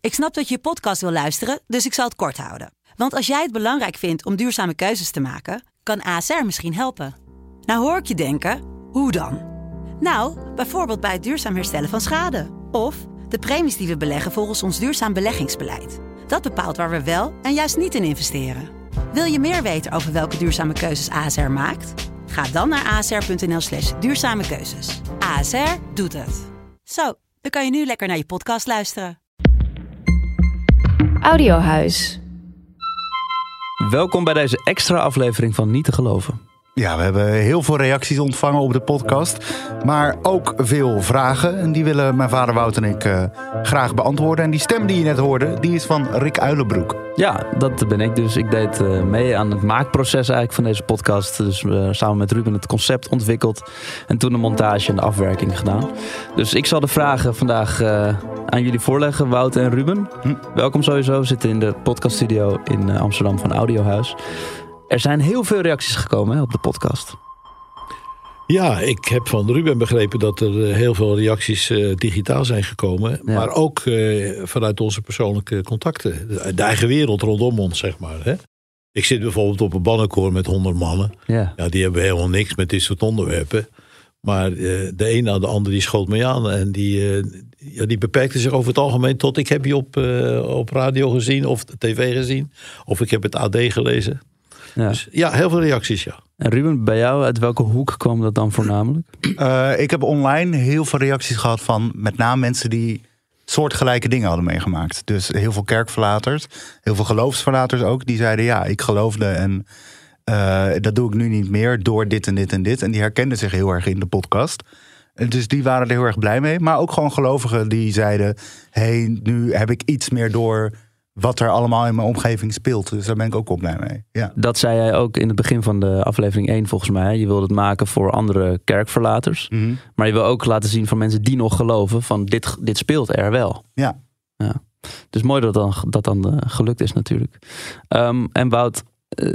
Ik snap dat je podcast wil luisteren, dus ik zal het kort houden. Want als jij het belangrijk vindt om duurzame keuzes te maken, kan ASR misschien helpen. Nou hoor ik je denken, hoe dan? Nou, bijvoorbeeld bij het duurzaam herstellen van schade. Of de premies die we beleggen volgens ons duurzaam beleggingsbeleid. Dat bepaalt waar we wel en juist niet in investeren. Wil je meer weten over welke duurzame keuzes ASR maakt? Ga dan naar asr.nl/duurzame keuzes. ASR doet het. Zo, dan kan je nu lekker naar je podcast luisteren. Audiohuis. Welkom bij deze extra aflevering van Niet te Geloven. Ja, we hebben heel veel reacties ontvangen op de podcast. Maar ook veel vragen. En die willen mijn vader Wout en ik graag beantwoorden. En die stem die je net hoorde, die is van Rick Uilenbroek. Ja, dat ben ik dus. Ik deed mee aan het maakproces eigenlijk van deze podcast. Dus samen met Ruben het concept ontwikkeld. En toen de montage en de afwerking gedaan. Dus ik zal de vragen vandaag aan jullie voorleggen, Wout en Ruben. Welkom sowieso. We zitten in de podcaststudio in Amsterdam van Audiohuis. Er zijn heel veel reacties gekomen op de podcast. Ja, ik heb van Ruben begrepen dat er heel veel reacties digitaal zijn gekomen. Ja. Maar ook vanuit onze persoonlijke contacten. De eigen wereld rondom ons, zeg maar. Hè? Ik zit bijvoorbeeld op een bannenkoor met 100 mannen. Ja, die hebben helemaal niks met dit soort onderwerpen. Maar de een na de ander die schoot me aan. En die beperkte zich over het algemeen tot ik heb je op radio gezien of tv gezien. Of ik heb het AD gelezen. Ja. Dus ja, heel veel reacties, ja. En Ruben, bij jou, uit welke hoek kwam dat dan voornamelijk? Ik heb online heel veel reacties gehad van met name mensen die soortgelijke dingen hadden meegemaakt. Dus heel veel kerkverlaters, heel veel geloofsverlaters ook. Die zeiden ja, ik geloofde en dat doe ik nu niet meer door dit en dit en dit. En die herkenden zich heel erg in de podcast. Dus die waren er heel erg blij mee. Maar ook gewoon gelovigen die zeiden, hey, nu heb ik iets meer door wat er allemaal in mijn omgeving speelt. Dus daar ben ik ook wel blij mee. Ja. Dat zei jij ook in het begin van de aflevering 1 volgens mij. Je wilde het maken voor andere kerkverlaters. Mm-hmm. Maar je wil ook laten zien van mensen die nog geloven van dit speelt er wel. Ja. Dus mooi dat dan gelukt is natuurlijk. En Wout,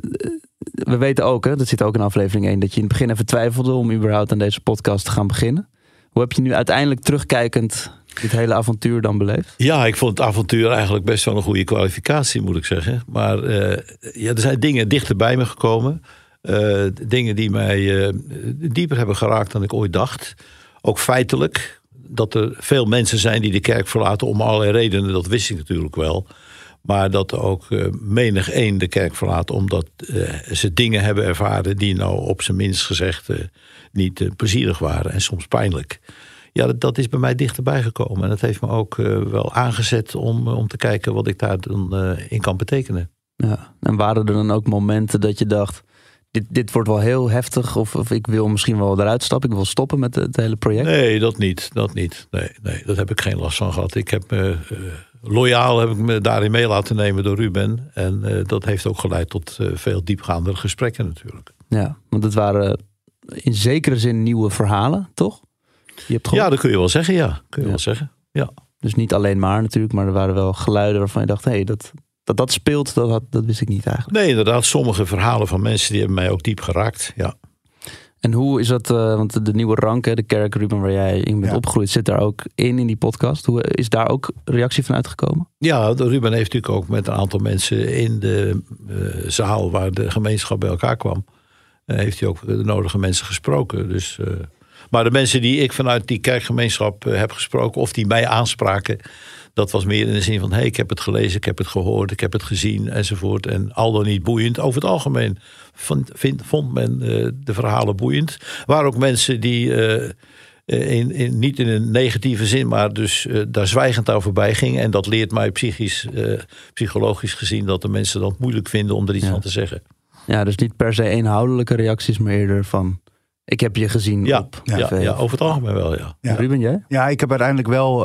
we weten ook, hè, dat zit ook in aflevering 1... dat je in het begin even twijfelde om überhaupt aan deze podcast te gaan beginnen. Hoe heb je nu uiteindelijk terugkijkend dit hele avontuur dan beleefd? Ja, ik vond het avontuur eigenlijk best wel een goede kwalificatie, moet ik zeggen. Maar er zijn dingen dichter bij me gekomen. Dingen die mij dieper hebben geraakt dan ik ooit dacht. Ook feitelijk. Dat er veel mensen zijn die de kerk verlaten om allerlei redenen. Dat wist ik natuurlijk wel. Maar dat er ook menig één de kerk verlaat omdat ze dingen hebben ervaren die nou op zijn minst gezegd niet plezierig waren en soms pijnlijk. Ja, dat is bij mij dichterbij gekomen. En dat heeft me ook wel aangezet om te kijken wat ik daar dan in kan betekenen. Ja, en waren er dan ook momenten dat je dacht, dit wordt wel heel heftig of ik wil misschien wel eruit stappen, ik wil stoppen met het hele project? Nee, dat niet. Nee, dat heb ik geen last van gehad. Ik heb loyaal heb ik me daarin mee laten nemen door Ruben. En dat heeft ook geleid tot veel diepgaandere gesprekken natuurlijk. Ja, want het waren in zekere zin nieuwe verhalen, toch? Ja, dat kun je wel zeggen, ja. Ja. Dus niet alleen maar natuurlijk, maar er waren wel geluiden waarvan je dacht, hey, dat speelt, dat wist ik niet eigenlijk. Nee, inderdaad, sommige verhalen van mensen die hebben mij ook diep geraakt, ja. En hoe is dat, want de nieuwe rank, de kerk Ruben waar jij in bent opgegroeid, zit daar ook in die podcast. Hoe is daar ook reactie van uitgekomen? Ja, Ruben heeft natuurlijk ook met een aantal mensen in de zaal waar de gemeenschap bij elkaar kwam, heeft hij ook de nodige mensen gesproken. Dus, maar de mensen die ik vanuit die kerkgemeenschap heb gesproken of die mij aanspraken, dat was meer in de zin van, hey, ik heb het gelezen, ik heb het gehoord, ik heb het gezien enzovoort. En al dan niet boeiend. Over het algemeen vond men de verhalen boeiend. Er waren ook mensen die niet in een negatieve zin, maar dus daar zwijgend aan voorbij gingen. En dat leert mij psychologisch gezien dat de mensen dat moeilijk vinden om er iets van te zeggen. Ja, dus niet per se inhoudelijke reacties, maar eerder van, ik heb je gezien op tv. Ja, over het algemeen wel, ja. Ruben, jij? Ja, ik heb uiteindelijk wel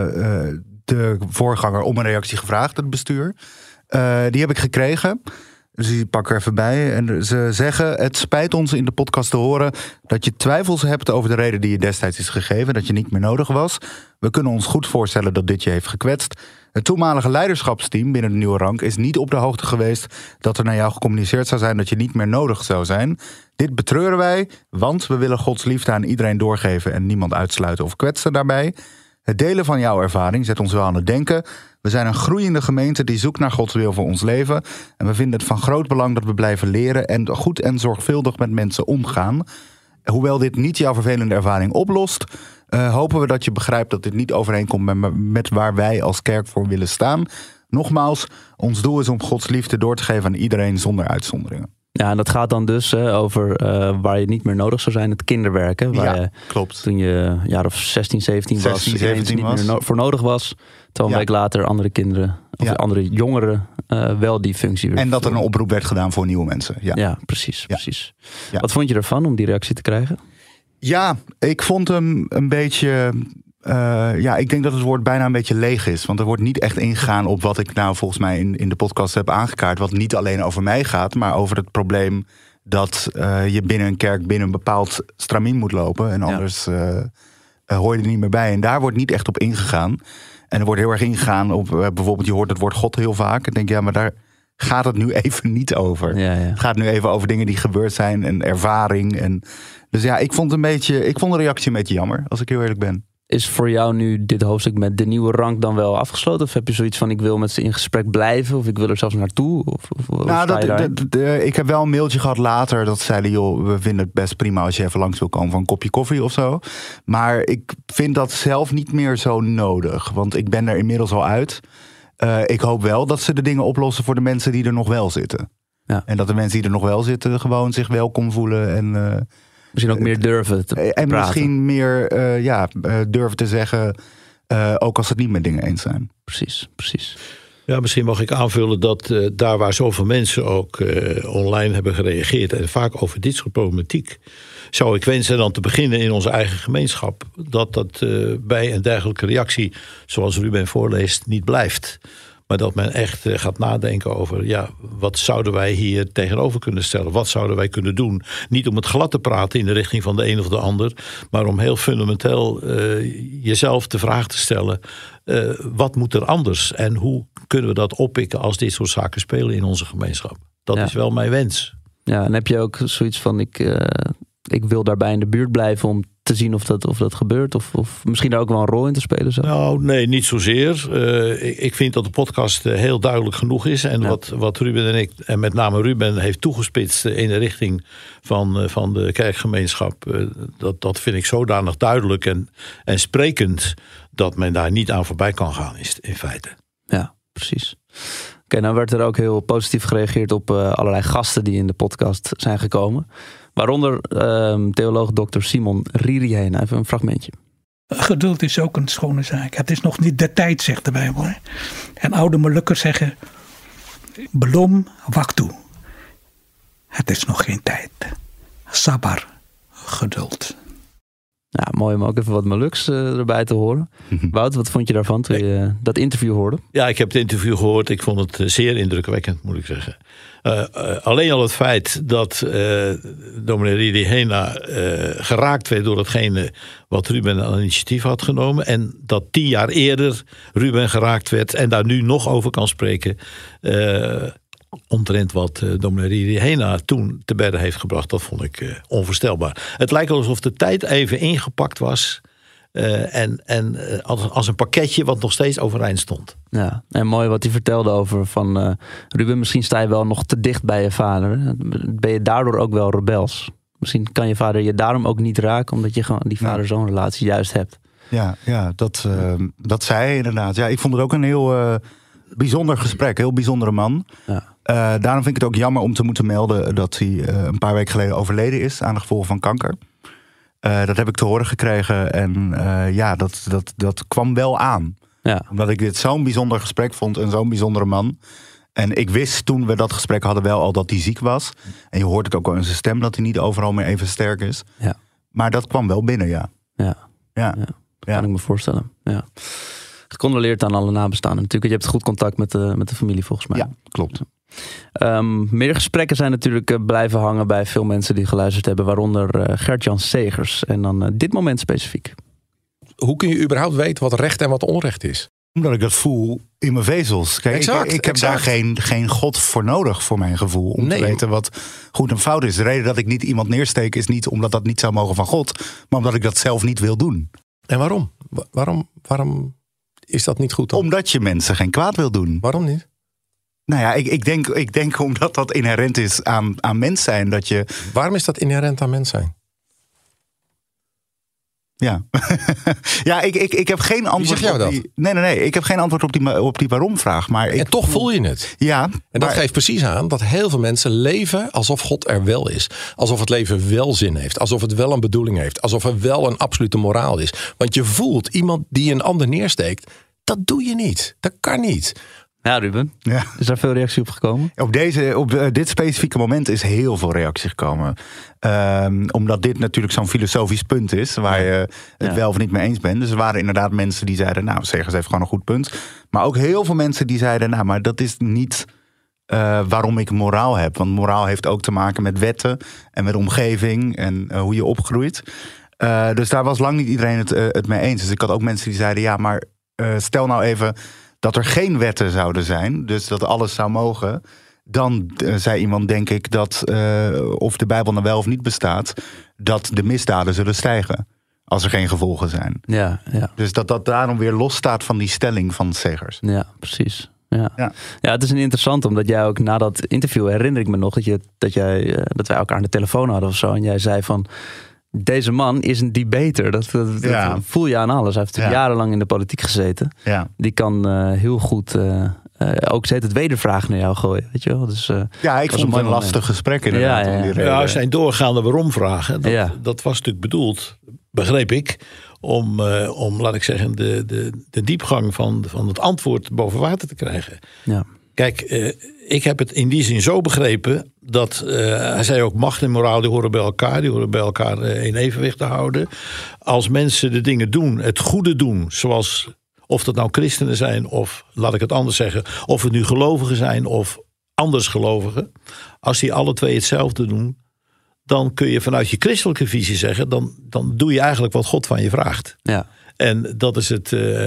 de voorganger om een reactie gevraagd, het bestuur. Die heb ik gekregen. Dus die pak er even bij. En ze zeggen, het spijt ons in de podcast te horen dat je twijfels hebt over de reden die je destijds is gegeven, dat je niet meer nodig was. We kunnen ons goed voorstellen dat dit je heeft gekwetst. Het toenmalige leiderschapsteam binnen de nieuwe rank is niet op de hoogte geweest dat er naar jou gecommuniceerd zou zijn dat je niet meer nodig zou zijn. Dit betreuren wij, want we willen Gods liefde aan iedereen doorgeven en niemand uitsluiten of kwetsen daarbij. Het delen van jouw ervaring zet ons wel aan het denken. We zijn een groeiende gemeente die zoekt naar Gods wil voor ons leven. En we vinden het van groot belang dat we blijven leren en goed en zorgvuldig met mensen omgaan. Hoewel dit niet jouw vervelende ervaring oplost, hopen we dat je begrijpt dat dit niet overeenkomt met waar wij als kerk voor willen staan. Nogmaals, ons doel is om Gods liefde door te geven aan iedereen zonder uitzonderingen. Ja, en dat gaat dan dus over waar je niet meer nodig zou zijn, het kinderwerken. Waar je, klopt. Toen je een jaar of 16, 17 was, niet meer voor nodig was. Terwijl een week later andere kinderen, of andere jongeren wel die functie weer. En dat er een oproep werd gedaan voor nieuwe mensen. Ja, precies. Ja. Wat vond je ervan om die reactie te krijgen? Ja, ik vond hem een beetje... ik denk dat het woord bijna een beetje leeg is. Want er wordt niet echt ingegaan op wat ik nou volgens mij in de podcast heb aangekaart. Wat niet alleen over mij gaat, maar over het probleem dat je binnen een kerk binnen een bepaald stramien moet lopen. En anders hoor je er niet meer bij. En daar wordt niet echt op ingegaan. En er wordt heel erg ingegaan op bijvoorbeeld, je hoort het woord God heel vaak. Ik denk, maar daar gaat het nu even niet over. Ja. Het gaat nu even over dingen die gebeurd zijn en ervaring. Dus ik vond de reactie een beetje jammer, als ik heel eerlijk ben. Is voor jou nu dit hoofdstuk met de nieuwe rank dan wel afgesloten? Of heb je zoiets van, ik wil met ze in gesprek blijven? Of ik wil er zelfs naartoe? Ik heb wel een mailtje gehad later. Dat zeiden, joh, we vinden het best prima als je even langs wil komen voor een kopje koffie of zo. Maar ik vind dat zelf niet meer zo nodig. Want ik ben er inmiddels al uit. Ik hoop wel dat ze de dingen oplossen voor de mensen die er nog wel zitten. Ja. En dat de mensen die er nog wel zitten gewoon zich welkom voelen en... Misschien ook meer durven te praten. En misschien meer durven te zeggen, ook als ze het niet met dingen eens zijn. Precies. Ja, misschien mag ik aanvullen dat daar waar zoveel mensen ook online hebben gereageerd en vaak over dit soort problematiek, zou ik wensen dan te beginnen in onze eigen gemeenschap, dat bij een dergelijke reactie, zoals Ruben voorleest, niet blijft. Maar dat men echt gaat nadenken over, wat zouden wij hier tegenover kunnen stellen? Wat zouden wij kunnen doen? Niet om het glad te praten in de richting van de een of de ander, maar om heel fundamenteel jezelf de vraag te stellen, wat moet er anders? En hoe kunnen we dat oppikken als dit soort zaken spelen in onze gemeenschap? Dat is wel mijn wens. Ja, en heb je ook zoiets van, ik wil daarbij in de buurt blijven om te zien of dat gebeurt? Of misschien daar ook wel een rol in te spelen? Zo? Nou, nee, niet zozeer. Ik vind dat de podcast heel duidelijk genoeg is. En wat Ruben en ik, en met name Ruben, heeft toegespitst in de richting van de kerkgemeenschap. Dat vind ik zodanig duidelijk en sprekend dat men daar niet aan voorbij kan gaan, in feite. Ja, precies. Oké, nou werd er ook heel positief gereageerd op allerlei gasten die in de podcast zijn gekomen. Waaronder theoloog Dr. Simon Ririhena. Even een fragmentje. Geduld is ook een schone zaak. Het is nog niet de tijd, zegt de Bijbel. En oude Molukkers zeggen, belom waktu. Het is nog geen tijd. Sabar, geduld. Ja, mooi om ook even wat Moluks erbij te horen. Wout, wat vond je daarvan toen je dat interview hoorde? Ja, ik heb het interview gehoord. Ik vond het zeer indrukwekkend, moet ik zeggen. Alleen al het feit dat dominee Ririhena geraakt werd door hetgene wat Ruben aan initiatief had genomen. En dat 10 jaar eerder Ruben geraakt werd en daar nu nog over kan spreken. Omtrent wat dominee Ririhena toen te bedde heeft gebracht. Dat vond ik onvoorstelbaar. Het lijkt alsof de tijd even ingepakt was. Als een pakketje wat nog steeds overeind stond. Ja, en mooi wat hij vertelde over van Ruben, misschien sta je wel nog te dicht bij je vader. Ben je daardoor ook wel rebels? Misschien kan je vader je daarom ook niet raken, omdat je gewoon die vader-zoon relatie juist hebt. Ja, dat zei hij inderdaad. Ja, ik vond het ook een heel bijzonder gesprek, heel bijzondere man. Ja. Daarom vind ik het ook jammer om te moeten melden dat hij een paar weken geleden overleden is aan de gevolgen van kanker. Dat heb ik te horen gekregen en dat kwam wel aan. Ja. Omdat ik dit zo'n bijzonder gesprek vond en zo'n bijzondere man. En ik wist toen we dat gesprek hadden wel al dat hij ziek was. En je hoort het ook al in zijn stem dat hij niet overal meer even sterk is. Ja. Maar dat kwam wel binnen, ja. Kan ik me voorstellen. Ja. Gecondoleerd aan alle nabestaanden natuurlijk. Je hebt goed contact met de familie volgens mij. Ja, klopt. Meer gesprekken zijn natuurlijk blijven hangen bij veel mensen die geluisterd hebben. Waaronder Gert-Jan Segers. En dan dit moment specifiek. Hoe kun je überhaupt weten wat recht en wat onrecht is? Omdat ik dat voel in mijn vezels. Kijk, ik heb daar geen God voor nodig voor mijn gevoel. Om te weten wat goed en fout is. De reden dat ik niet iemand neersteek is niet omdat dat niet zou mogen van God. Maar omdat ik dat zelf niet wil doen. En waarom? Waarom is dat niet goed dan? Omdat je mensen geen kwaad wil doen. Waarom niet? Nou ja, ik denk omdat dat inherent is aan mens zijn. Dat je... Waarom is dat inherent aan mens zijn? Ja, ja ik heb geen antwoord. Wie zeg jou op die... Nee, ik heb geen antwoord op die waarom-vraag. Maar en toch voel je het. Ja. En dat geeft precies aan dat heel veel mensen leven alsof God er wel is. Alsof het leven wel zin heeft. Alsof het wel een bedoeling heeft. Alsof er wel een absolute moraal is. Want je voelt iemand die een ander neersteekt. Dat doe je niet. Dat kan niet. Ja, Ruben. Ja. Is daar veel reactie op gekomen? Op dit specifieke moment is heel veel reactie gekomen. Omdat dit natuurlijk zo'n filosofisch punt is. Waar je het wel of niet mee eens bent. Dus er waren inderdaad mensen die zeiden... nou, Segers heeft gewoon een goed punt. Maar ook heel veel mensen die zeiden... nou, maar dat is niet waarom ik moraal heb. Want moraal heeft ook te maken met wetten. En met omgeving. En hoe je opgroeit. Dus daar was lang niet iedereen het mee eens. Dus ik had ook mensen die zeiden... ja, maar stel nou even... dat er geen wetten zouden zijn, dus dat alles zou mogen... dan zei iemand, denk ik, dat of de Bijbel nou wel of niet bestaat... dat de misdaden zullen stijgen als er geen gevolgen zijn. Ja. Dus dat daarom weer losstaat van die stelling van Segers. Ja, precies. Ja, het is een interessant, omdat jij ook na dat interview... herinner ik me nog dat wij elkaar aan de telefoon hadden of zo... en jij zei van... Deze man is een debater. Dat voel je aan alles. Hij heeft jarenlang in de politiek gezeten. Ja. Die kan heel goed ook steeds het wedervraag naar jou gooien. Weet je wel? Dus, ik vond het een lastig gesprek inderdaad. Ja, zijn doorgaande waarom-vragen. Dat was natuurlijk bedoeld, begreep ik... om laat ik zeggen, de diepgang van het antwoord boven water te krijgen. Ja. Kijk, ik heb het in die zin zo begrepen... dat hij zei ook macht en moraal die horen bij elkaar in evenwicht te houden. Als mensen de dingen doen, het goede doen... zoals of dat nou christenen zijn of, laat ik het anders zeggen... of het nu gelovigen zijn of anders gelovigen... als die alle twee hetzelfde doen... dan kun je vanuit je christelijke visie zeggen... dan doe je eigenlijk wat God van je vraagt. Ja. En dat is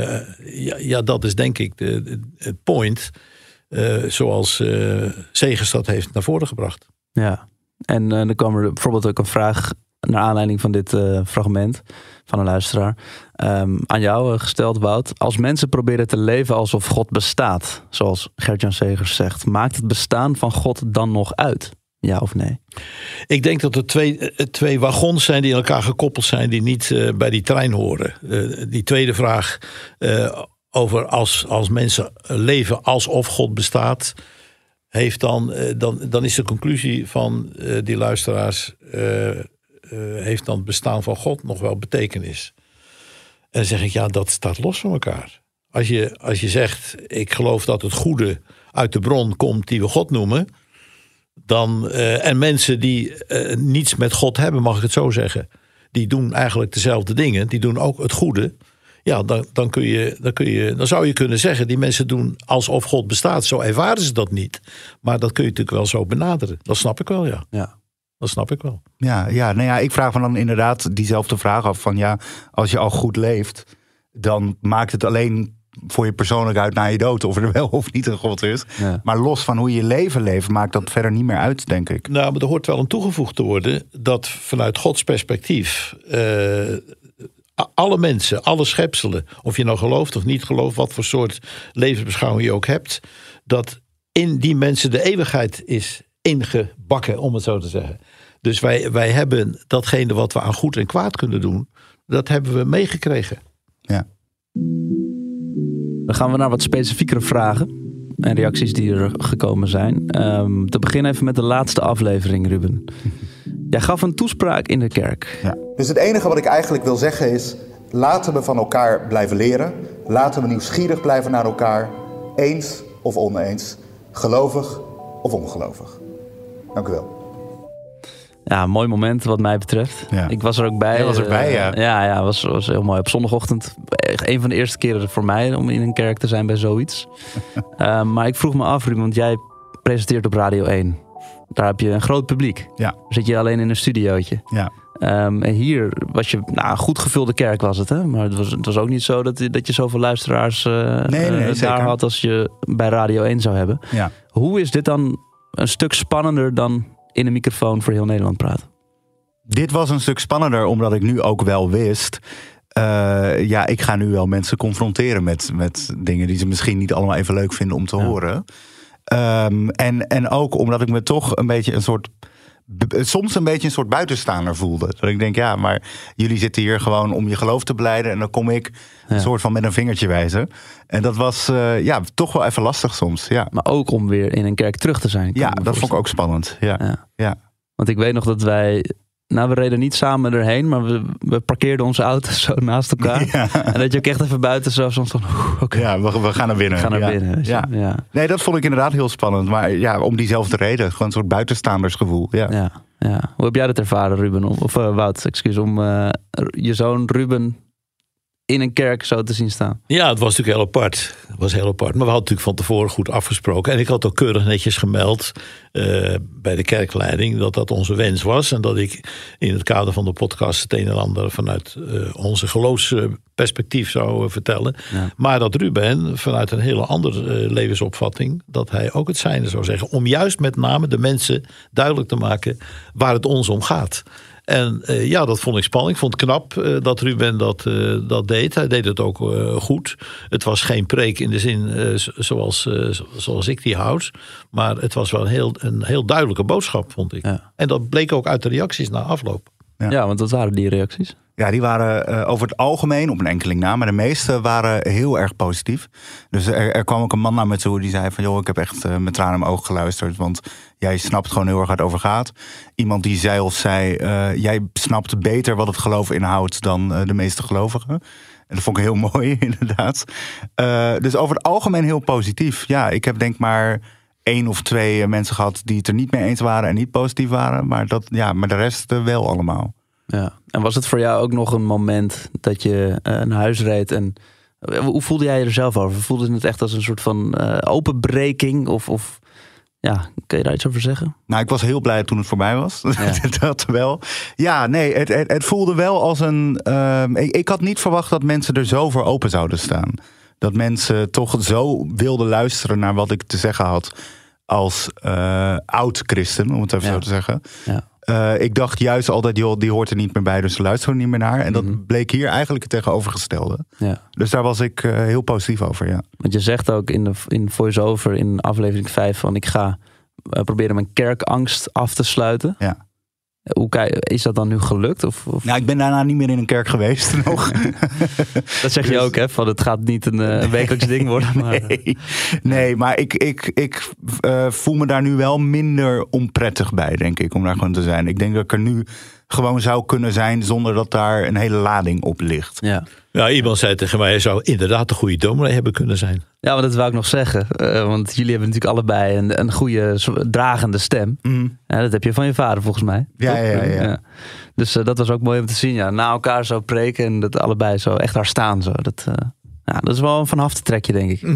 dat is denk ik het point... zoals Segers dat heeft naar voren gebracht. Ja, en dan kwam er bijvoorbeeld ook een vraag... naar aanleiding van dit fragment van een luisteraar... aan jou gesteld, Wout. Als mensen proberen te leven alsof God bestaat... zoals Gert-Jan Segers zegt... maakt het bestaan van God dan nog uit? Ja of nee? Ik denk dat er twee wagons zijn die in elkaar gekoppeld zijn... die niet bij die trein horen. Die tweede vraag... over als mensen leven alsof God bestaat... heeft dan is de conclusie van die luisteraars... heeft dan het bestaan van God nog wel betekenis. En dan zeg ik, dat staat los van elkaar. Als je zegt, ik geloof dat het goede uit de bron komt... die we God noemen... dan en mensen die niets met God hebben, mag ik het zo zeggen... die doen eigenlijk dezelfde dingen. Die doen ook het goede... Ja, dan zou je kunnen zeggen... die mensen doen alsof God bestaat. Zo ervaren ze dat niet. Maar dat kun je natuurlijk wel zo benaderen. Dat snap ik wel, ja. Dat snap ik wel. Ja, ik vraag me dan inderdaad diezelfde vraag af... van als je al goed leeft... dan maakt het alleen voor je persoonlijk uit na je dood... of er wel of niet een God is. Ja. Maar los van hoe je leven leeft... maakt dat verder niet meer uit, denk ik. Nou, maar er hoort wel aan toegevoegd te worden... dat vanuit Gods perspectief... alle mensen, alle schepselen, of je nou gelooft of niet gelooft... wat voor soort levensbeschouwing je ook hebt... dat in die mensen de eeuwigheid is ingebakken, om het zo te zeggen. Dus wij hebben datgene wat we aan goed en kwaad kunnen doen... dat hebben we meegekregen. Ja. Dan gaan we naar wat specifiekere vragen en reacties die er gekomen zijn. Te beginnen even met de laatste aflevering, Ruben. Jij gaf een toespraak in de kerk. Ja. Dus het enige wat ik eigenlijk wil zeggen is... laten we van elkaar blijven leren. Laten we nieuwsgierig blijven naar elkaar. Eens of oneens. Gelovig of ongelovig. Dank u wel. Ja, een mooi moment wat mij betreft. Ja. Ik was er ook bij. Jij was erbij, ja. Ja, was heel mooi. Op zondagochtend, een van de eerste keren voor mij... om in een kerk te zijn bij zoiets. Maar ik vroeg me af, Ruben, want jij presenteert op Radio 1... Daar heb je een groot publiek. Ja. Dan zit je alleen in een studiootje. Ja. En hier was je... een goed gevulde kerk was het, hè? Maar het was ook niet zo dat je zoveel luisteraars daar had... als je bij Radio 1 zou hebben. Ja. Hoe is dit dan een stuk spannender dan in een microfoon voor heel Nederland praten? Dit was een stuk spannender omdat ik nu ook wel wist... ik ga nu wel mensen confronteren met dingen die ze misschien niet allemaal even leuk vinden om te horen. En ook omdat ik me toch een beetje soms een beetje een soort buitenstaander voelde. Dat ik denk, ja, maar jullie zitten hier gewoon om je geloof te belijden. En dan kom ik een soort van met een vingertje wijzen. En dat was toch wel even lastig soms. Ja. Maar ook om weer in een kerk terug te zijn. Ja, dat vond ik ook spannend. Ja. Want ik weet nog dat wij... Nou, we reden niet samen erheen, maar we parkeerden onze auto's zo naast elkaar. Ja. En dat je ook echt even buiten zo soms van... Okay. Ja, we gaan naar binnen. We gaan naar binnen. Ja. Nee, dat vond ik inderdaad heel spannend. Maar ja, om diezelfde reden. Gewoon een soort buitenstaandersgevoel. Ja. Hoe heb jij dat ervaren, Ruben? Of Wout, excuus, om je zoon Ruben in een kerk zo te zien staan? Ja, het was natuurlijk heel apart. Maar we hadden natuurlijk van tevoren goed afgesproken. En ik had ook keurig netjes gemeld bij de kerkleiding dat onze wens was. En dat ik in het kader van de podcast het een en ander vanuit onze geloofsperspectief zou vertellen. Ja. Maar dat Ruben vanuit een hele andere levensopvatting, dat hij ook het zijne zou zeggen. Om juist met name de mensen duidelijk te maken waar het ons om gaat. En dat vond ik spannend. Ik vond het knap dat Ruben dat deed. Hij deed het ook goed. Het was geen preek in de zin zoals ik die houd. Maar het was wel een heel duidelijke boodschap, vond ik. Ja. En dat bleek ook uit de reacties na afloop. Ja, want wat waren die reacties? Ja, die waren over het algemeen, op een enkeling na, maar de meeste waren heel erg positief. Dus er kwam ook een man naar me toe die zei van, joh, ik heb echt met tranen in mijn ogen geluisterd, want jij snapt gewoon heel erg waar het over gaat. Iemand die zei jij snapt beter wat het geloof inhoudt dan de meeste gelovigen. En dat vond ik heel mooi, inderdaad. Dus over het algemeen heel positief. Ja, ik heb denk maar 1 of 2 mensen gehad die het er niet mee eens waren en niet positief waren. Maar de rest wel allemaal. Ja. En was het voor jou ook nog een moment dat je naar huis reed en hoe voelde jij je er zelf over? Voelde je het echt als een soort van openbreking? Of kun je daar iets over zeggen? Nou, ik was heel blij toen het voorbij was. Ja. Dat wel. Ja, nee, het voelde wel als een... Ik had niet verwacht dat mensen er zo voor open zouden staan. Dat mensen toch zo wilden luisteren naar wat ik te zeggen had als oud-christen, om het even zo te zeggen. Ja. Ik dacht juist altijd, joh, die hoort er niet meer bij, dus ze luisteren niet meer naar. En dat bleek hier eigenlijk het tegenovergestelde. Ja. Dus daar was ik heel positief over, ja. Want je zegt ook in voice-over in aflevering 5 van ik ga proberen mijn kerkangst af te sluiten. Ja. Is dat dan nu gelukt? Of? Nou, ik ben daarna niet meer in een kerk geweest nog. Dat zeg je ook, hè? Van het gaat niet een wekelijks ding worden. Maar... Nee, maar ik voel me daar nu wel minder onprettig bij, denk ik, om daar gewoon te zijn. Ik denk dat ik er nu gewoon zou kunnen zijn zonder dat daar een hele lading op ligt. Ja, iemand zei tegen mij, je zou inderdaad een goede dominee hebben kunnen zijn. Ja, maar dat wou ik nog zeggen. Want jullie hebben natuurlijk allebei een goede dragende stem. Mm. Ja, dat heb je van je vader volgens mij. Ja. Dus dat was ook mooi om te zien. Ja, na elkaar zo preken en dat allebei zo echt daar staan. Zo. Dat is wel een vanaf te trekje, denk ik.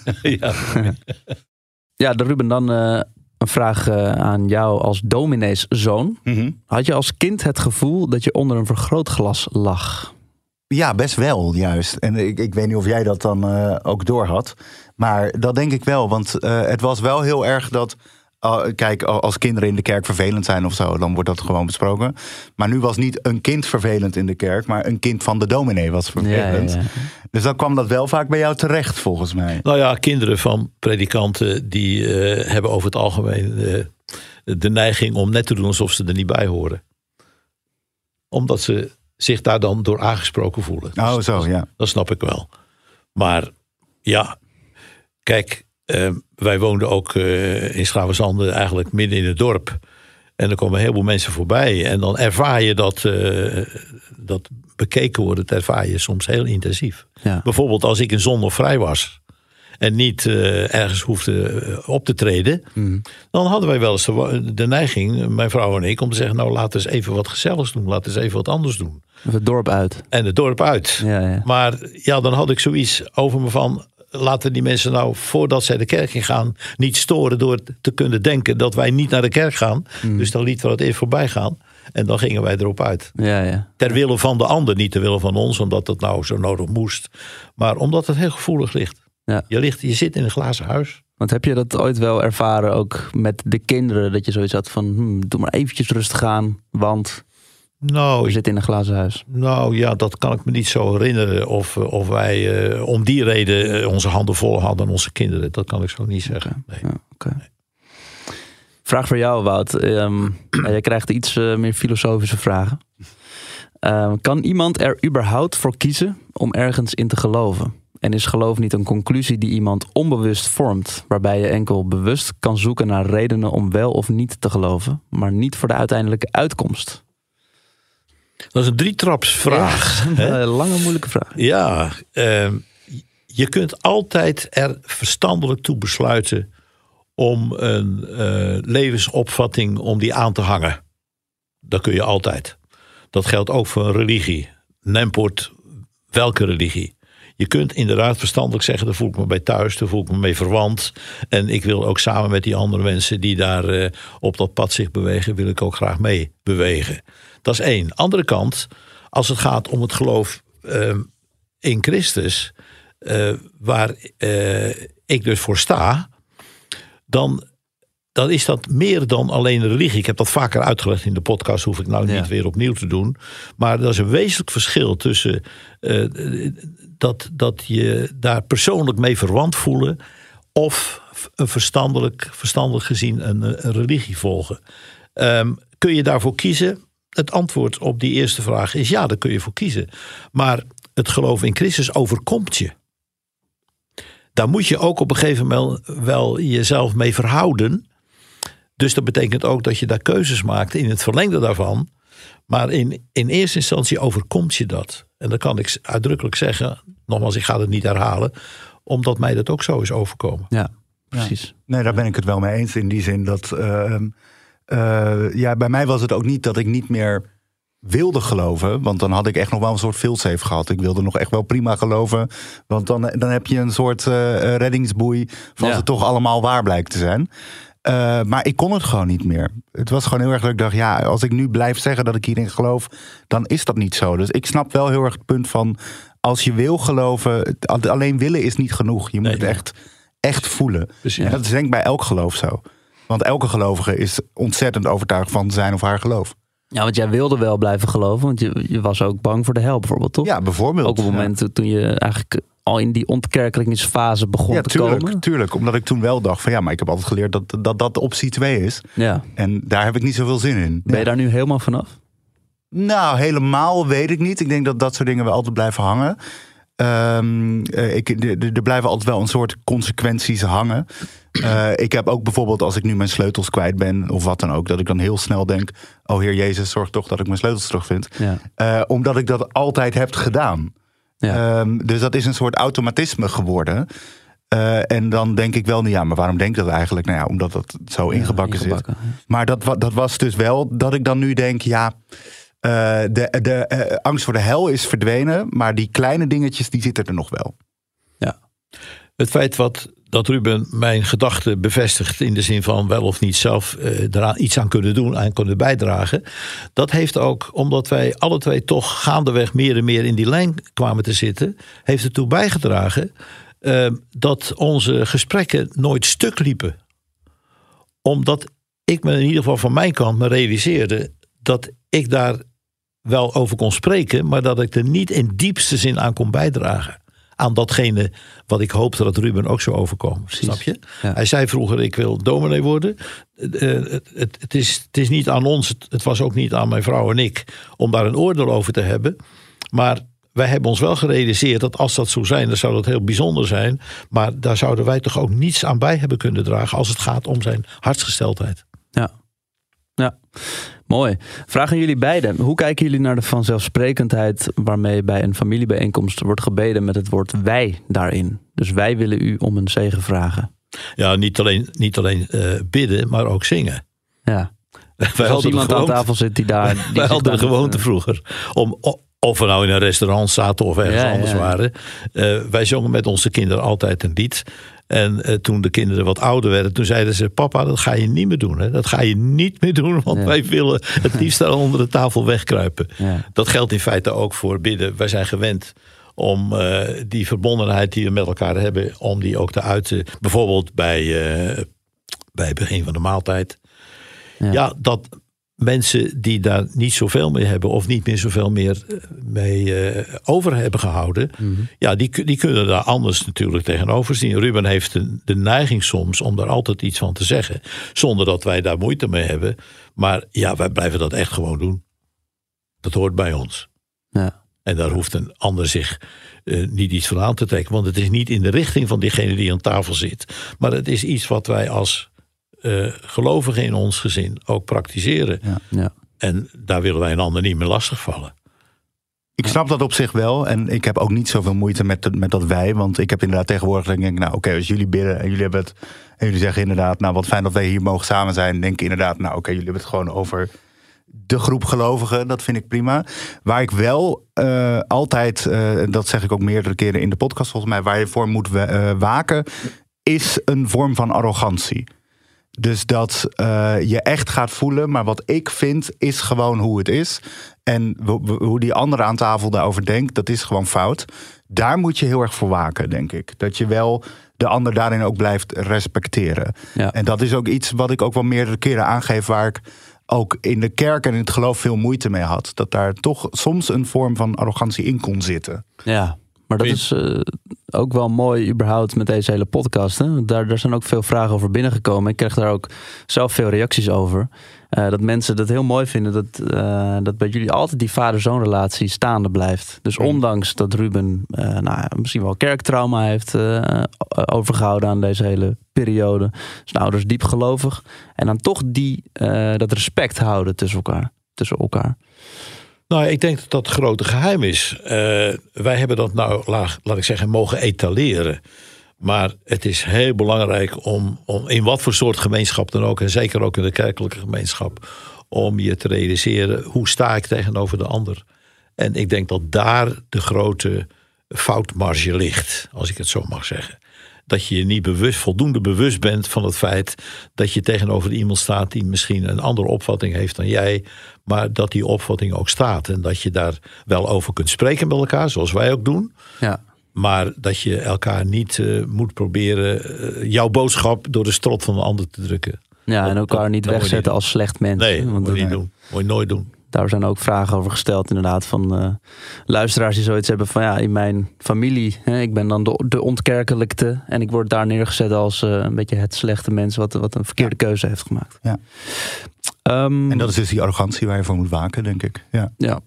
Ja, Ruben, dan een vraag aan jou als domineeszoon. Mm-hmm. Had je als kind het gevoel dat je onder een vergrootglas lag? Ja, best wel, juist. En ik weet niet of jij dat dan ook doorhad. Maar dat denk ik wel. Want het was wel heel erg dat... kijk, als kinderen in de kerk vervelend zijn of zo, dan wordt dat gewoon besproken. Maar nu was niet een kind vervelend in de kerk, maar een kind van de dominee was vervelend. Ja. Dus dan kwam dat wel vaak bij jou terecht, volgens mij. Nou ja, kinderen van predikanten die hebben over het algemeen de neiging om net te doen alsof ze er niet bij horen. Omdat ze zich daar dan door aangesproken voelen. Oh, zo, ja. Dat snap ik wel. Maar ja, kijk, wij woonden ook in Schravenzande eigenlijk midden in het dorp. En er komen een heleboel mensen voorbij. En dan ervaar je dat bekeken worden, dat ervaar je soms heel intensief. Ja. Bijvoorbeeld als ik een zondag vrij was en niet ergens hoefde op te treden, dan hadden wij wel eens de neiging, mijn vrouw en ik, om te zeggen, nou laten we eens even wat gezelligs doen. Laten we eens even wat anders doen. Het dorp uit. En het dorp uit. Ja. Maar ja, dan had ik zoiets over me van, laten die mensen nou, voordat zij de kerk in gaan, niet storen door te kunnen denken dat wij niet naar de kerk gaan. Dus dan lieten we het even voorbij gaan. En dan gingen wij erop uit. Ja. Ter wille van de ander, niet ter wille van ons, omdat het nou zo nodig moest. Maar omdat het heel gevoelig ligt. Ja. Je zit in een glazen huis. Want heb je dat ooit wel ervaren, ook met de kinderen, dat je zoiets had van, doe maar eventjes rustig aan, want... Nou, We zitten in een glazen huis. Nou ja, dat kan ik me niet zo herinneren. Of wij om die reden onze handen vol hadden aan onze kinderen. Dat kan ik zo niet zeggen. Nee. Ja, okay. Vraag voor jou, Wout. Jij krijgt iets meer filosofische vragen. Kan iemand er überhaupt voor kiezen om ergens in te geloven? En is geloof niet een conclusie die iemand onbewust vormt, waarbij je enkel bewust kan zoeken naar redenen om wel of niet te geloven, maar niet voor de uiteindelijke uitkomst? Dat is een 3-trapsvraag. Ja, een lange, moeilijke vraag. Ja, je kunt altijd er verstandelijk toe besluiten om een levensopvatting om die aan te hangen. Dat kun je altijd. Dat geldt ook voor een religie. Nemport welke religie. Je kunt inderdaad verstandelijk zeggen, daar voel ik me bij thuis, daar voel ik me mee verwant. En ik wil ook samen met die andere mensen die daar op dat pad zich bewegen, wil ik ook graag mee bewegen. Dat is één. Andere kant, als het gaat om het geloof in Christus, waar ik dus voor sta, dan is dat meer dan alleen religie. Ik heb dat vaker uitgelegd in de podcast, hoef ik nou niet weer opnieuw te doen. Maar er is een wezenlijk verschil tussen dat je daar persoonlijk mee verwant voelen of een verstandelijk gezien een religie volgen. Kun je daarvoor kiezen? Het antwoord op die eerste vraag is ja, daar kun je voor kiezen. Maar het geloof in Christus overkomt je. Daar moet je ook op een gegeven moment wel jezelf mee verhouden. Dus dat betekent ook dat je daar keuzes maakt in het verlengde daarvan. Maar in eerste instantie overkomt je dat. En dan kan ik uitdrukkelijk zeggen, nogmaals, ik ga het niet herhalen, omdat mij dat ook zo is overkomen. Ja, precies. Ja. Nee, daar ben ik het wel mee eens in die zin dat bij mij was het ook niet dat ik niet meer wilde geloven, want dan had ik echt nog wel een soort failsafe gehad. Ik wilde nog echt wel prima geloven, want dan heb je een soort reddingsboei van als het toch allemaal waar blijkt te zijn. Maar ik kon het gewoon niet meer. Het was gewoon heel erg dat ik dacht, ja, als ik nu blijf zeggen dat ik hierin geloof, dan is dat niet zo. Dus ik snap wel heel erg het punt van, als je wil geloven, alleen willen is niet genoeg. Je moet het echt voelen. Precies. En dat is denk ik bij elk geloof zo. Want elke gelovige is ontzettend overtuigd van zijn of haar geloof. Ja, want jij wilde wel blijven geloven, want je was ook bang voor de hel bijvoorbeeld, toch? Ja, bijvoorbeeld. Ook op het moment toen je eigenlijk al in die ontkerkelingsfase begon te komen. Tuurlijk, omdat ik toen wel dacht van ja, maar ik heb altijd geleerd dat optie 2 is. Ja. En daar heb ik niet zoveel zin in. Ben je daar nu helemaal vanaf? Nou, helemaal weet ik niet. Ik denk dat soort dingen wel altijd blijven hangen. Er blijven altijd wel een soort consequenties hangen. Ik heb ook bijvoorbeeld, als ik nu mijn sleutels kwijt ben of wat dan ook, dat ik dan heel snel denk, oh Heer Jezus, zorg toch dat ik mijn sleutels terugvind. Ja. Omdat ik dat altijd heb gedaan. Ja. Dus dat is een soort automatisme geworden. En dan denk ik wel, ja, maar waarom denk ik dat eigenlijk? Nou ja, omdat dat zo ingebakken zit. Ja. Maar dat was dus wel dat ik dan nu denk, ja, de angst voor de hel is verdwenen, maar die kleine dingetjes, die zitten er nog wel. Ja. Het feit dat Ruben mijn gedachten bevestigt in de zin van wel of niet zelf eraan iets aan kunnen doen, aan kunnen bijdragen. Dat heeft ook, omdat wij alle twee toch gaandeweg meer en meer in die lijn kwamen te zitten, heeft ertoe bijgedragen dat onze gesprekken nooit stuk liepen. Omdat ik me in ieder geval van mijn kant me realiseerde dat ik daar wel over kon spreken, maar dat ik er niet in diepste zin aan kon bijdragen. Aan datgene wat ik hoopte dat Ruben ook zou overkomen. Precies. Snap je? Ja. Hij zei vroeger, ik wil dominee worden. Het is niet aan ons, het was ook niet aan mijn vrouw en ik, om daar een oordeel over te hebben. Maar wij hebben ons wel gerealiseerd dat als dat zou zijn, dan zou dat heel bijzonder zijn. Maar daar zouden wij toch ook niets aan bij hebben kunnen dragen als het gaat om zijn hartsgesteldheid. Ja, mooi. Vraag aan jullie beiden. Hoe kijken jullie naar de vanzelfsprekendheid waarmee bij een familiebijeenkomst wordt gebeden met het woord wij daarin? Dus wij willen u om een zegen vragen. Ja, niet alleen bidden, maar ook zingen. Ja. Dus als iemand aan tafel zit die daar... Wij hadden de gewoonte vroeger om... Of we nou in een restaurant zaten of ergens anders waren. Wij zongen met onze kinderen altijd een lied. En toen de kinderen wat ouder werden, toen zeiden ze, papa, dat ga je niet meer doen. Hè? Dat ga je niet meer doen, want wij willen het liefst daar onder de tafel wegkruipen. Ja. Dat geldt in feite ook voor bidden. Wij zijn gewend om die verbondenheid die we met elkaar hebben, om die ook te uiten. Bijvoorbeeld bij het begin van de maaltijd. Ja, mensen die daar niet zoveel mee hebben of niet meer zoveel meer mee over hebben gehouden, ja, die kunnen daar anders natuurlijk tegenover zien. Ruben heeft de neiging soms om daar altijd iets van te zeggen, zonder dat wij daar moeite mee hebben. Maar ja, wij blijven dat echt gewoon doen. Dat hoort bij ons. Ja. En daar hoeft een ander zich niet iets van aan te trekken, want het is niet in de richting van diegene die aan tafel zit. Maar het is iets wat wij als gelovigen in ons gezin ook praktiseren. Ja. Ja. En daar willen wij een ander niet meer lastigvallen. Ik snap dat op zich wel. En ik heb ook niet zoveel moeite met dat wij. Want ik heb inderdaad tegenwoordig, denk ik, nou oké, als jullie bidden en jullie hebben het. En jullie zeggen inderdaad, nou wat fijn dat wij hier mogen samen zijn. Denk ik inderdaad, nou oké, jullie hebben het gewoon over de groep gelovigen. Dat vind ik prima. Waar ik wel altijd, dat zeg ik ook meerdere keren in de podcast volgens mij, waar je voor moet waken, is een vorm van arrogantie. Dus dat je echt gaat voelen, maar wat ik vind is gewoon hoe het is. En hoe die andere aan tafel daarover denkt, dat is gewoon fout. Daar moet je heel erg voor waken, denk ik. Dat je wel de ander daarin ook blijft respecteren. Ja. En dat is ook iets wat ik ook wel meerdere keren aangeef, waar ik ook in de kerk en in het geloof veel moeite mee had. Dat daar toch soms een vorm van arrogantie in kon zitten. Ja, maar dat is ook wel mooi überhaupt met deze hele podcast. Hè? Daar zijn ook veel vragen over binnengekomen. Ik kreeg daar ook zelf veel reacties over. Dat mensen dat heel mooi vinden dat bij jullie altijd die vader-zoon relatie staande blijft. Dus ondanks dat Ruben misschien wel kerktrauma heeft overgehouden aan deze hele periode. Zijn ouders diep gelovig. En dan toch dat respect houden tussen elkaar. Nou, ik denk dat dat het grote geheim is. Wij hebben dat nou, laat ik zeggen, mogen etaleren. Maar het is heel belangrijk om in wat voor soort gemeenschap dan ook, en zeker ook in de kerkelijke gemeenschap, om je te realiseren, hoe sta ik tegenover de ander? En ik denk dat daar de grote foutmarge ligt, als ik het zo mag zeggen. Dat je niet voldoende bewust bent van het feit dat je tegenover iemand staat die misschien een andere opvatting heeft dan jij, maar dat die opvatting ook staat. En dat je daar wel over kunt spreken met elkaar, zoals wij ook doen. Ja. Maar dat je elkaar niet moet proberen jouw boodschap door de strot van de ander te drukken. Ja, en elkaar niet wegzetten als slecht mens. Nee, dat moet je niet doen. Moet je nooit doen. Daar zijn ook vragen over gesteld inderdaad van luisteraars die zoiets hebben van ja, in mijn familie, ik ben dan de ontkerkelijkte en ik word daar neergezet als een beetje het slechte mens wat een verkeerde keuze heeft gemaakt. Ja. En dat is dus die arrogantie waar je voor moet waken, denk ik. Ja.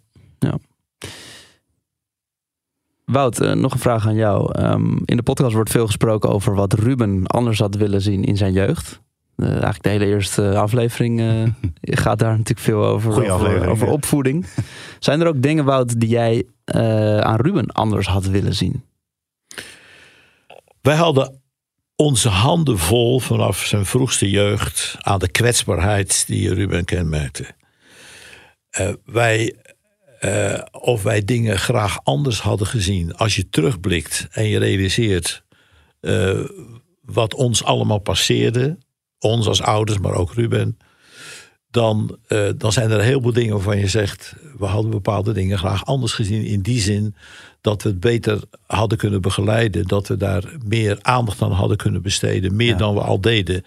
Wout, nog een vraag aan jou. In de podcast wordt veel gesproken over wat Ruben anders had willen zien in zijn jeugd. Eigenlijk de hele eerste aflevering gaat daar natuurlijk veel over opvoeding. Zijn er ook dingen, Wout, die jij aan Ruben anders had willen zien? Wij hadden onze handen vol vanaf zijn vroegste jeugd aan de kwetsbaarheid die Ruben kenmerkte. Of wij dingen graag anders hadden gezien. Als je terugblikt en je realiseert wat ons allemaal passeerde, ons als ouders, maar ook Ruben, dan zijn er een heleboel dingen waarvan je zegt, we hadden bepaalde dingen graag anders gezien, in die zin dat we het beter hadden kunnen begeleiden, dat we daar meer aandacht aan hadden kunnen besteden, meer dan we al deden.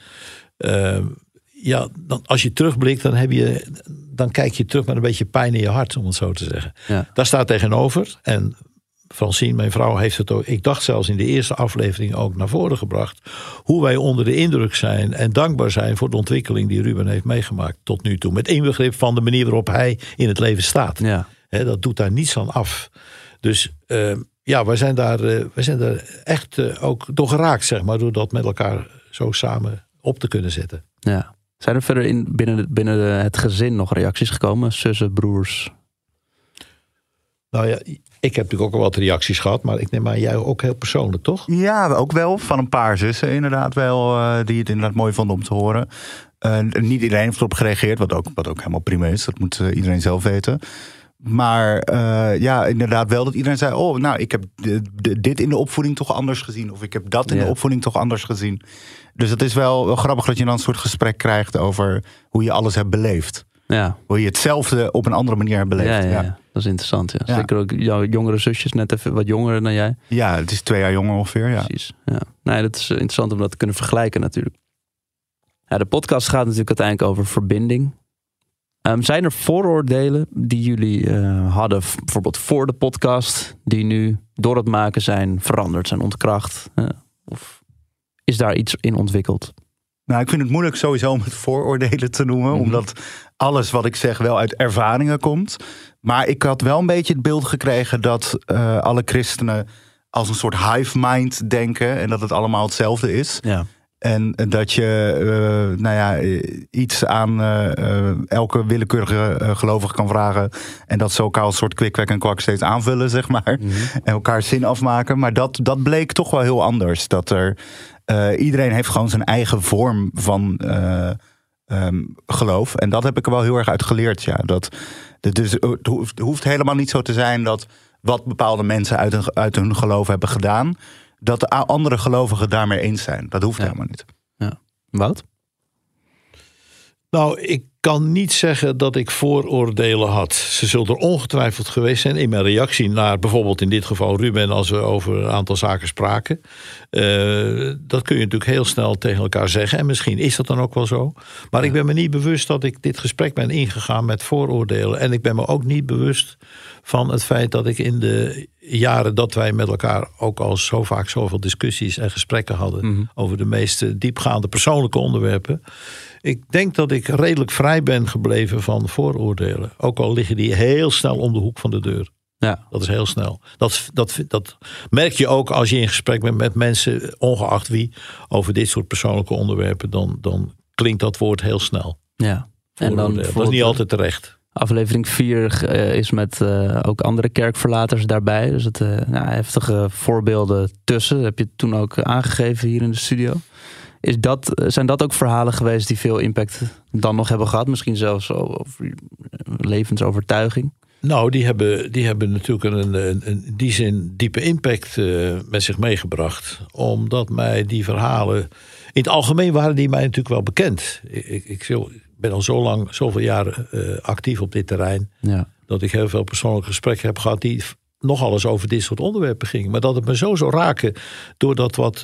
Als je terugblikt, dan kijk je terug met een beetje pijn in je hart, om het zo te zeggen. Ja. Daar staat tegenover, en Francine, mijn vrouw, heeft het ook, ik dacht zelfs in de eerste aflevering ook naar voren gebracht, hoe wij onder de indruk zijn en dankbaar zijn voor de ontwikkeling die Ruben heeft meegemaakt tot nu toe. Met inbegrip van de manier waarop hij in het leven staat. Ja. Dat doet daar niets aan af. Dus wij zijn daar echt ook door geraakt, zeg maar, door dat met elkaar zo samen op te kunnen zetten. Ja. Zijn er verder binnen het gezin nog reacties gekomen? Zussen, broers? Nou ja, ik heb natuurlijk ook al wat reacties gehad, maar ik neem aan jij ook heel persoonlijk, toch? Ja, ook wel. Van een paar zussen inderdaad wel, die het inderdaad mooi vonden om te horen. Niet iedereen heeft erop gereageerd, wat ook helemaal prima is. Dat moet iedereen zelf weten. Maar inderdaad wel dat iedereen zei, ik heb dit in de opvoeding toch anders gezien. Of ik heb dat in de opvoeding toch anders gezien. Dus het is wel grappig dat je dan een soort gesprek krijgt over hoe je alles hebt beleefd. Ja. Hoe je hetzelfde op een andere manier hebt beleefd. Ja. Dat is interessant. Ja. Zeker ook jouw jongere zusjes, net even wat jonger dan jij. Ja, het is 2 jaar jonger ongeveer. Ja. Precies. Ja. Nee, dat is interessant om dat te kunnen vergelijken natuurlijk. Ja, de podcast gaat natuurlijk uiteindelijk over verbinding. Zijn er vooroordelen die jullie hadden, bijvoorbeeld voor de podcast, die nu door het maken zijn veranderd, zijn ontkracht? Of is daar iets in ontwikkeld? Nou, ik vind het moeilijk sowieso om het vooroordelen te noemen. Omdat alles wat ik zeg wel uit ervaringen komt. Maar ik had wel een beetje het beeld gekregen dat alle christenen als een soort hive mind denken. En dat het allemaal hetzelfde is. Ja. En dat je iets aan elke willekeurige gelovige kan vragen. En dat ze elkaar als soort kwik en kwak steeds aanvullen, zeg maar. Mm-hmm. En elkaar zin afmaken. Maar dat bleek toch wel heel anders. Dat er iedereen heeft gewoon zijn eigen vorm van geloof. En dat heb ik er wel heel erg uit geleerd. Ja. Dus het hoeft helemaal niet zo te zijn dat wat bepaalde mensen uit hun geloof hebben gedaan, dat de andere gelovigen daarmee eens zijn. Dat hoeft helemaal niet. Ja. Wout? Nou, ik kan niet zeggen dat ik vooroordelen had. Ze zullen er ongetwijfeld geweest zijn in mijn reactie naar bijvoorbeeld in dit geval Ruben, als we over een aantal zaken spraken. Dat kun je natuurlijk heel snel tegen elkaar zeggen. En misschien is dat dan ook wel zo. Maar ik ben me niet bewust dat ik dit gesprek ben ingegaan met vooroordelen. En ik ben me ook niet bewust van het feit dat ik in de jaren dat wij met elkaar ook al zo vaak zoveel discussies en gesprekken hadden over de meest diepgaande persoonlijke onderwerpen. Ik denk dat ik redelijk vrij ben gebleven van vooroordelen. Ook al liggen die heel snel om de hoek van de deur. Ja. Dat is heel snel. Dat merk je ook als je in gesprek bent met mensen, ongeacht wie, over dit soort persoonlijke onderwerpen. Dan klinkt dat woord heel snel. Ja. En dan dat is niet altijd terecht. Aflevering 4 is met ook andere kerkverlaters daarbij. Dus het heftige voorbeelden tussen. Dat heb je toen ook aangegeven hier in de studio. Zijn dat ook verhalen geweest die veel impact dan nog hebben gehad? Misschien zelfs over levensovertuiging? Nou, die hebben natuurlijk in die zin diepe impact met zich meegebracht. Omdat mij die verhalen, in het algemeen waren die mij natuurlijk wel bekend. Ik ben al zoveel jaren actief op dit terrein. Ja. Dat ik heel veel persoonlijke gesprekken heb gehad die nogal eens over dit soort onderwerpen gingen. Maar dat het me zo raken doordat wat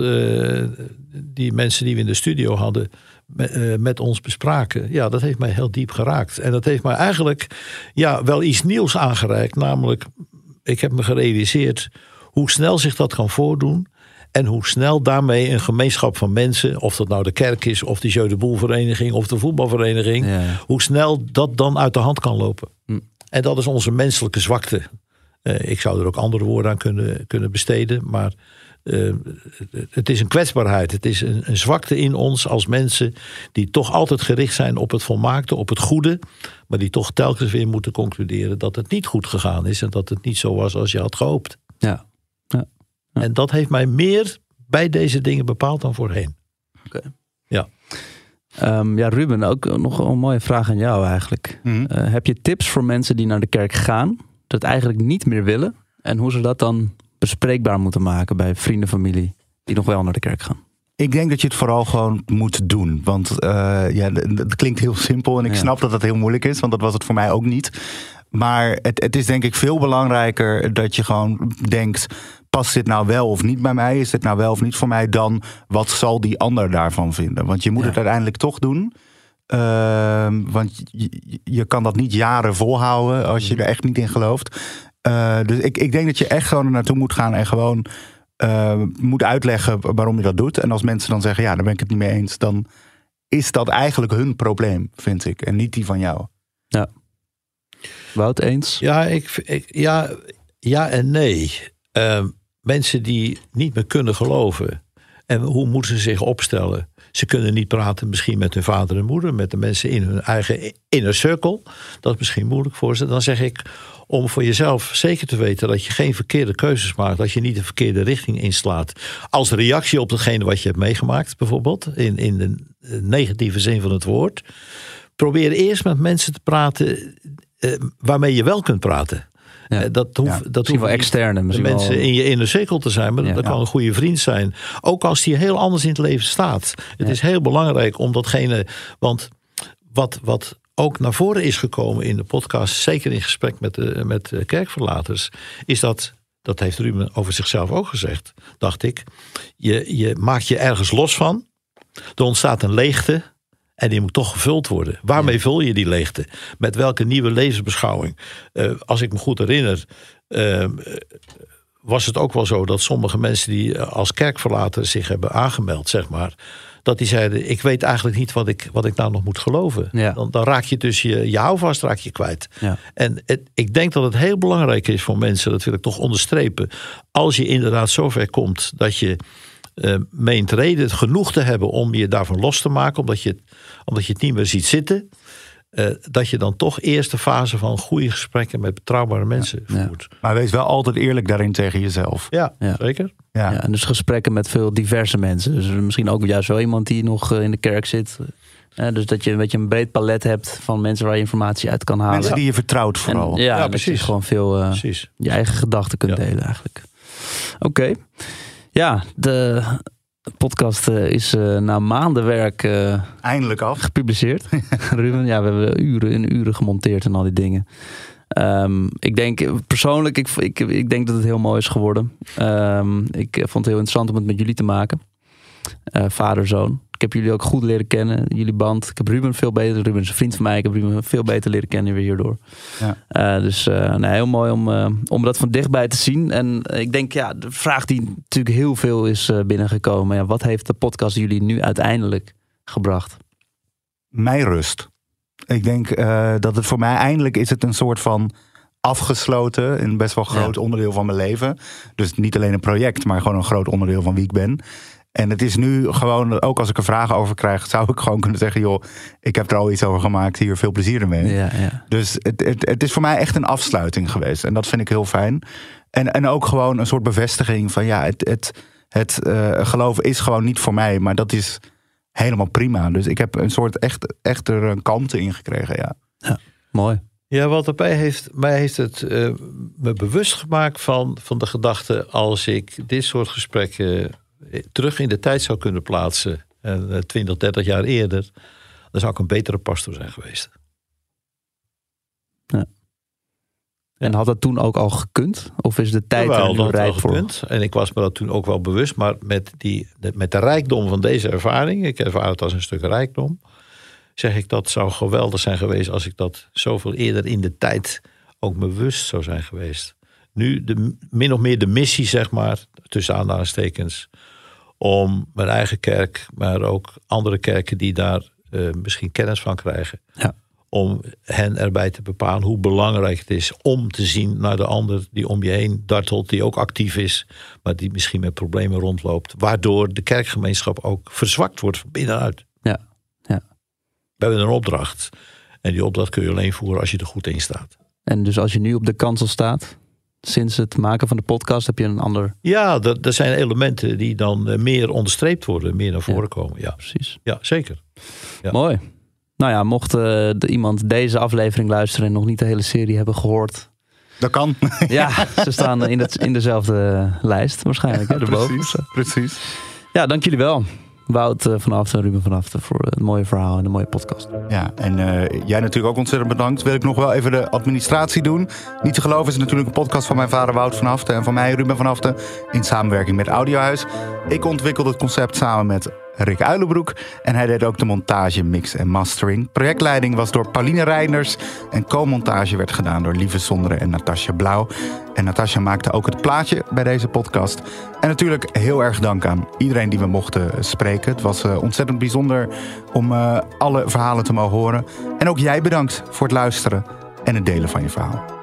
die mensen die we in de studio hadden met ons bespraken. Ja, dat heeft mij heel diep geraakt. En dat heeft mij eigenlijk wel iets nieuws aangereikt. Namelijk, ik heb me gerealiseerd hoe snel zich dat kan voordoen. En hoe snel daarmee een gemeenschap van mensen, of dat nou de kerk is, of de Jeu de Boel vereniging, of de voetbalvereniging, hoe snel dat dan uit de hand kan lopen. En dat is onze menselijke zwakte. Ik zou er ook andere woorden aan kunnen besteden, maar het is een kwetsbaarheid. Het is een zwakte in ons als mensen die toch altijd gericht zijn op het volmaakte, op het goede, maar die toch telkens weer moeten concluderen dat het niet goed gegaan is en dat het niet zo was als je had gehoopt. Ja. En dat heeft mij meer bij deze dingen bepaald dan voorheen. Okay. Ja. Ruben, ook nog een mooie vraag aan jou eigenlijk. Heb je tips voor mensen die naar de kerk gaan, dat eigenlijk niet meer willen, en hoe ze dat dan bespreekbaar moeten maken bij vrienden, familie die nog wel naar de kerk gaan? Ik denk dat je het vooral gewoon moet doen. Want het klinkt heel simpel en ik snap dat het heel moeilijk is, want dat was het voor mij ook niet. Maar het is denk ik veel belangrijker dat je gewoon denkt, past dit nou wel of niet bij mij? Is dit nou wel of niet voor mij? Dan wat zal die ander daarvan vinden? Want je moet het uiteindelijk toch doen. Want je kan dat niet jaren volhouden als je er echt niet in gelooft. Dus ik denk dat je echt gewoon er naartoe moet gaan en gewoon moet uitleggen waarom je dat doet. En als mensen dan zeggen, daar ben ik het niet mee eens, dan is dat eigenlijk hun probleem, vind ik. En niet die van jou. Ja. Wout, eens? Ja en nee. Mensen die niet meer kunnen geloven. En hoe moeten ze zich opstellen? Ze kunnen niet praten misschien met hun vader en moeder, met de mensen in hun eigen inner circle. Dat is misschien moeilijk voor ze. Dan zeg ik, om voor jezelf zeker te weten dat je geen verkeerde keuzes maakt, dat je niet de verkeerde richting inslaat. Als reactie op datgene wat je hebt meegemaakt, bijvoorbeeld, in de negatieve zin van het woord. Probeer eerst met mensen te praten waarmee je wel kunt praten. Ja. Dat hoeft wel externe mensen in je inner cirkel te zijn, maar dat kan een goede vriend zijn. Ook als die heel anders in het leven staat. Het is heel belangrijk om datgene, want wat ook naar voren is gekomen in de podcast, zeker in gesprek met kerkverlaters, is dat heeft Ruben over zichzelf ook gezegd, dacht ik. Je maakt je ergens los van. Er ontstaat een leegte. En die moet toch gevuld worden. Waarmee vul je die leegte? Met welke nieuwe levensbeschouwing? Als ik me goed herinner, was het ook wel zo dat sommige mensen die als kerkverlater zich hebben aangemeld, zeg maar, dat die zeiden, ik weet eigenlijk niet wat ik nou nog moet geloven. Ja. Dan raak je dus je houvast raak je kwijt. Ja. En ik denk dat het heel belangrijk is voor mensen, dat wil ik toch onderstrepen, als je inderdaad zover komt dat je meent reden genoeg te hebben om je daarvan los te maken, omdat je het niet meer ziet zitten, dat je dan toch eerst de fase van goede gesprekken met betrouwbare mensen voert. Maar wees wel altijd eerlijk daarin tegen jezelf. Ja, zeker. Ja. Ja, en dus gesprekken met veel diverse mensen. Dus misschien ook juist wel iemand die nog in de kerk zit. Dus dat je een breed palet hebt van mensen waar je informatie uit kan halen. Mensen die je vertrouwt vooral. En, dat precies. je gewoon veel je eigen gedachten kunt delen eigenlijk. Oké. Ja, de podcast is na maanden werk Eindelijk af. gepubliceerd. Ruben, we hebben uren gemonteerd en al die dingen. Ik denk persoonlijk, ik denk dat het heel mooi is geworden. Ik vond het heel interessant om het met jullie te maken. Vader-zoon. Ik heb jullie ook goed leren kennen, jullie band. Ik heb Ruben veel beter. Ruben is een vriend van mij. Ik heb Ruben veel beter leren kennen weer hierdoor. Ja. Dus heel mooi om dat van dichtbij te zien. En ik denk, de vraag die natuurlijk heel veel is binnengekomen. Ja, wat heeft de podcast jullie nu uiteindelijk gebracht? Mij rust. Ik denk dat het voor mij eindelijk is het een soort van afgesloten, een best wel groot onderdeel van mijn leven. Dus niet alleen een project, maar gewoon een groot onderdeel van wie ik ben. En het is nu gewoon, ook als ik er vragen over krijg, zou ik gewoon kunnen zeggen, joh, ik heb er al iets over gemaakt, hier veel plezier ermee. Ja. Dus het is voor mij echt een afsluiting geweest. En dat vind ik heel fijn. En ook gewoon een soort bevestiging van het geloven is gewoon niet voor mij, maar dat is helemaal prima. Dus ik heb een soort echt er een kalmte in gekregen, ja. Mooi. Ja, wat mij heeft het me bewust gemaakt van de gedachte, als ik dit soort gesprekken terug in de tijd zou kunnen plaatsen, 20, 30 jaar eerder, dan zou ik een betere pastor zijn geweest. Ja. En had dat toen ook al gekund? Of is de tijd er nu rijp voor? Gekund. En ik was me dat toen ook wel bewust. Maar met de rijkdom van deze ervaring, ik ervaar het als een stuk rijkdom, zeg ik, dat zou geweldig zijn geweest als ik dat zoveel eerder in de tijd ook bewust zou zijn geweest. Nu min of meer de missie, zeg maar, tussen aanhalingstekens, om mijn eigen kerk, maar ook andere kerken die daar misschien kennis van krijgen. Ja. Om hen erbij te bepalen hoe belangrijk het is om te zien naar de ander die om je heen dartelt, die ook actief is, maar die misschien met problemen rondloopt. Waardoor de kerkgemeenschap ook verzwakt wordt van binnenuit. Ja. We hebben een opdracht. En die opdracht kun je alleen voeren als je er goed in staat. En dus als je nu op de kansel staat, sinds het maken van de podcast, heb je een ander... Ja, er zijn elementen die dan meer onderstreept worden, meer naar voren komen. Ja, precies. Ja, zeker. Ja. Mooi. Nou ja, mocht iemand deze aflevering luisteren en nog niet de hele serie hebben gehoord. Dat kan. Ja, ze staan in dezelfde lijst waarschijnlijk. Hè, erboven. Precies. Ja, dank jullie wel. Wout van Aften en Ruben van Aften voor het mooie verhaal en de mooie podcast. Ja, en jij natuurlijk ook ontzettend bedankt. Wil ik nog wel even de administratie doen. Niet te geloven is natuurlijk een podcast van mijn vader Wout van Aften en van mij Ruben van Aften in samenwerking met Audiohuis. Ik ontwikkelde het concept samen met Rick Uilenbroek en hij deed ook de montage, mix en mastering. Projectleiding was door Pauline Reinders en co-montage werd gedaan door Lieve Sonderen en Natasja Blauw. En Natasja maakte ook het plaatje bij deze podcast. En natuurlijk heel erg dank aan iedereen die we mochten spreken. Het was ontzettend bijzonder om alle verhalen te mogen horen. En ook jij bedankt voor het luisteren en het delen van je verhaal.